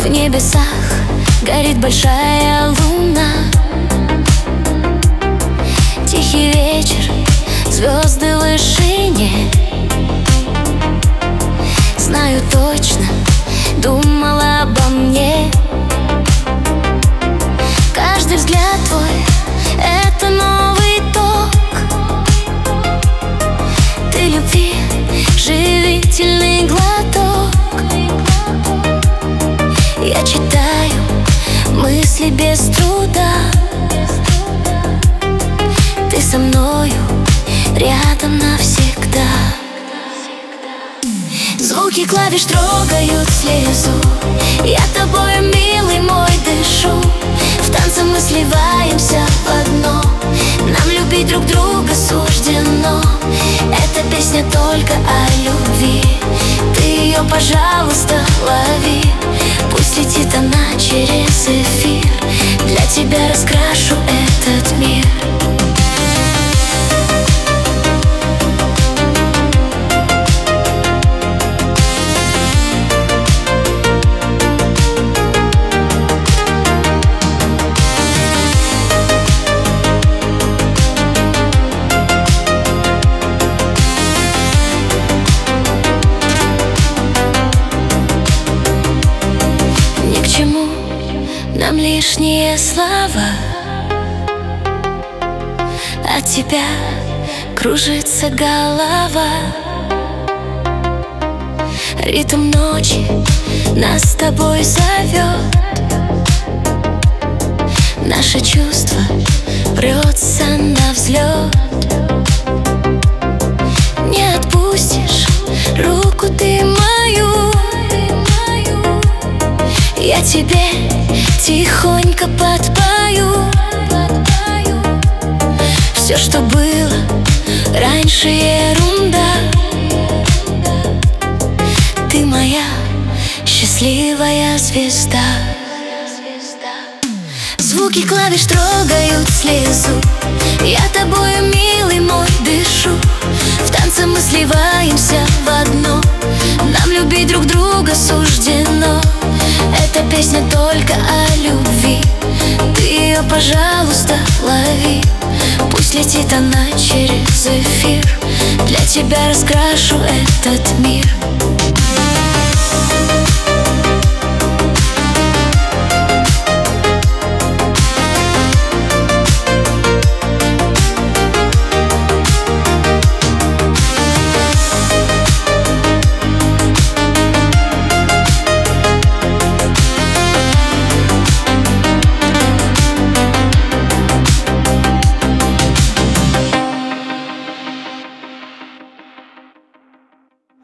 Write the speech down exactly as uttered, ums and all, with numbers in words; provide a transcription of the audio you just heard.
В небесах горит большая луна. Тихий вечер, звезды в вышине. Знаю точно, думала обо мне. Каждый взгляд твой — это новый ток. Ты любви живительный глоток. Я читаю мысли без труда. Ты со мною рядом навсегда. Звуки клавиш трогают слезу. Я тобою, милый мой, дышу. В танце мы сливаемся в одно. Нам любить друг друга суждено. Эта песня только о любви. Ты ее, пожалуйста, лови. Пусть летит она через эфир. Для тебя раскрашу этот мир. Нам лишние слова. От тебя кружится голова. Ритм ночи нас с тобой зовет. Наше чувство прется на взлет. Не отпустишь руку ты мою. Я тебе тихонько подпою. Все, что было раньше, ерунда. Ты моя счастливая звезда. Звуки клавиш трогают слезу. Я тобою, милый мой, дышу. В танце мы сливаемся в одно. Нам любить друг друга суждено. Эта песня только о любви. Ты ее, пожалуйста, лови. Пусть летит она через эфир. Для тебя раскрашу этот мир.